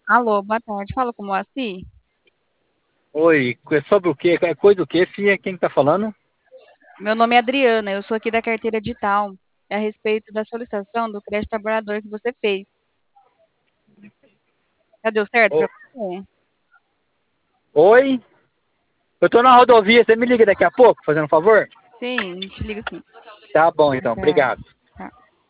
Alô, boa tarde. Fala com o Moacir. Oi, sobre o quê? É coisa do quê, filha? Quem tá falando? Meu nome é Adriana, eu sou aqui da carteira digital. É a respeito da solicitação do crédito trabalhador que você fez. Já deu certo Ô, pra você? oi? Eu tô na rodovia, você me liga daqui a pouco, fazendo um favor? Sim, te ligo sim. Tá bom, Boa então, tarde. obrigado.